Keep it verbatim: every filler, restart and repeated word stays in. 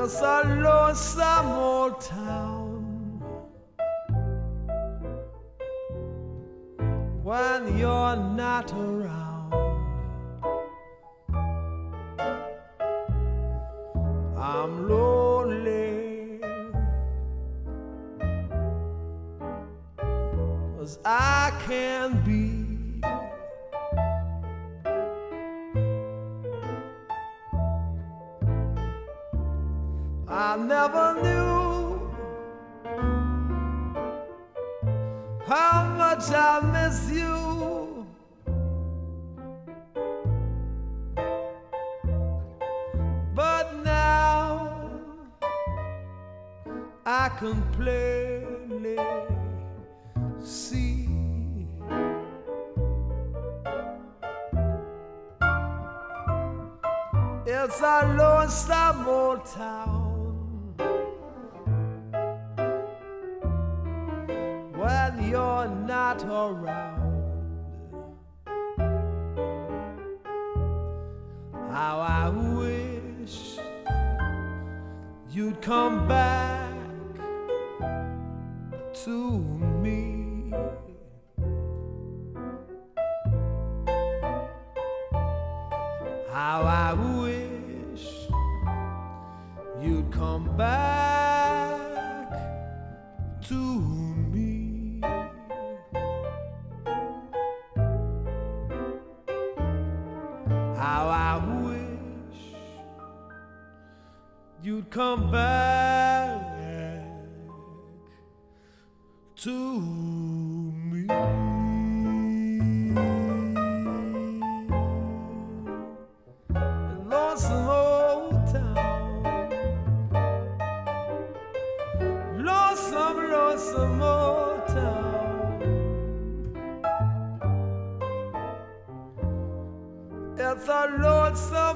It's a lonesome old town when you're not around. I'm lonely 'cause I can't be. I never knew how much I miss you. But now I can plainly see it's a lonesome old town when you're not around. How I wish you'd come back to me. How I wish you'd come back to me. How I wish you'd come back to me. Lonesome old town, lonesome, lonesome old town. It's a lonesome